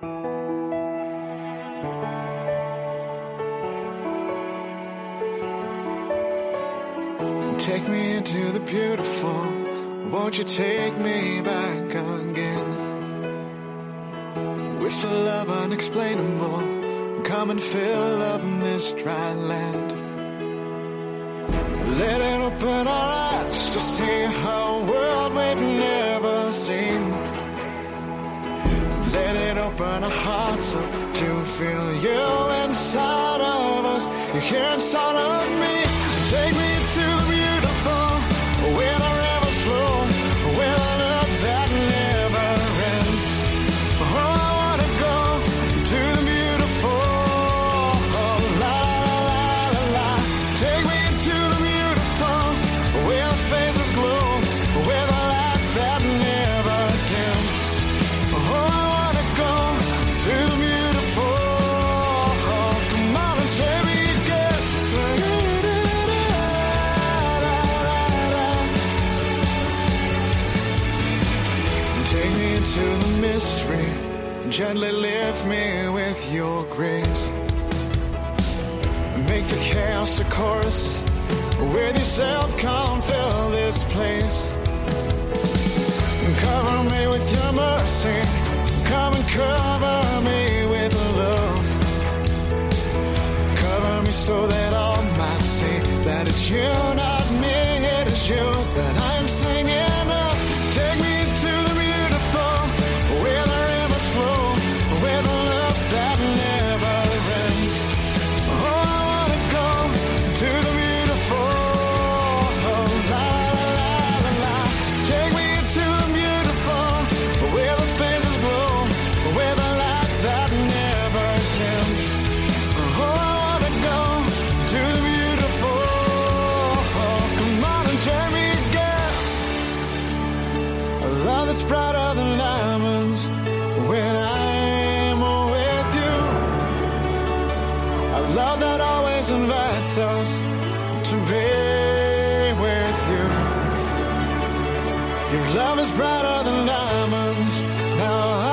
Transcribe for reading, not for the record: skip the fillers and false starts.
Take me into the beautiful. Won't you take me back again? With the love unexplainable, come and fill up this dry land. Let it open our eyes to see a world we've never seen. Let it open our hearts up to feel you inside of us. You're here inside of me. Take me to the beautiful, where the rivers flow, where the love that never ends. Oh, I wanna go to the beautiful, oh, la la la la. Take me to the beautiful, where the faces glow, where the light that never dim. Oh, I wanna go to the beautiful, oh, come on and take me again. Take me into the mystery, gently lift me with your grace. Make the chaos a chorus, with yourself come fill this place. Cover me with your mercy, come and cover me with love. Cover me so that all might see that it's you, not me, it is you that I'm singing of. Take me to the beautiful, where the rivers flow, where the love that never ends. Oh, I wanna go to the beautiful, oh, la la la la. Take me to the beautiful, where the faces glow, where the light that never dims. Oh, I wanna go to the beautiful, oh, come on and take me again. A love that's brighter than diamonds when I'm with you. A love that always invites us to be with you. Your love is brighter than diamonds. Now